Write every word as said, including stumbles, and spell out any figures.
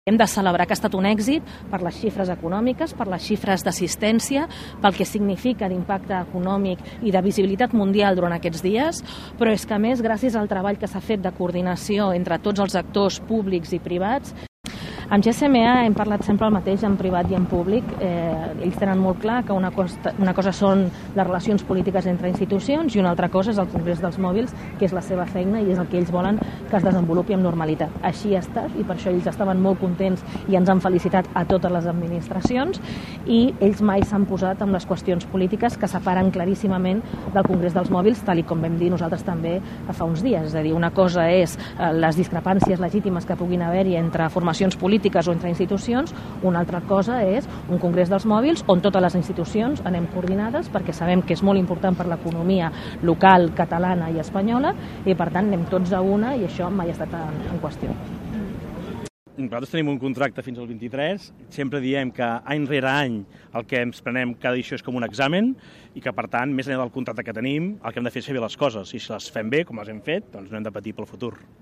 Hem de celebrar que ha estat un èxit per les xifres econòmiques, per les xifres d'assistència, pel que significa d'impacte econòmic i de visibilitat mundial durant aquests dies, però és que, a més, gràcies al treball que s'ha fet de coordinació entre tots els actors públics i privats, amb G S M A hem parlat sempre el mateix en privat i en públic. Eh, ells tenen molt clar que una cosa, una cosa són les relacions polítiques entre institucions i una altra cosa és el Congrés dels Mòbils, que és la seva feina i és el que ells volen que es desenvolupi amb normalitat. Així ha estat i per això ells estaven molt contents i ens han felicitat a totes les administracions i ells mai s'han posat amb les qüestions polítiques que separen claríssimament del Congrés dels Mòbils, tal i com vam dir nosaltres també fa uns dies. És a dir, una cosa és eh, les discrepàncies legítimes que puguin haver-hi entre formacions polítiques o entre institucions, una altra cosa és un Congrés dels Mòbils on totes les institucions anem coordinades perquè sabem que és molt important per l'economia local, catalana i espanyola i per tant anem tots a una i això mai ha estat en, en qüestió. Nosaltres tenim un contracte fins al vint-i-tres, sempre diem que any rere any el que ens prenem cada edició és com un examen i que per tant, més enllà del contracte que tenim, el que hem de fer és fer bé les coses i si les fem bé, com les hem fet, doncs no hem de patir pel futur.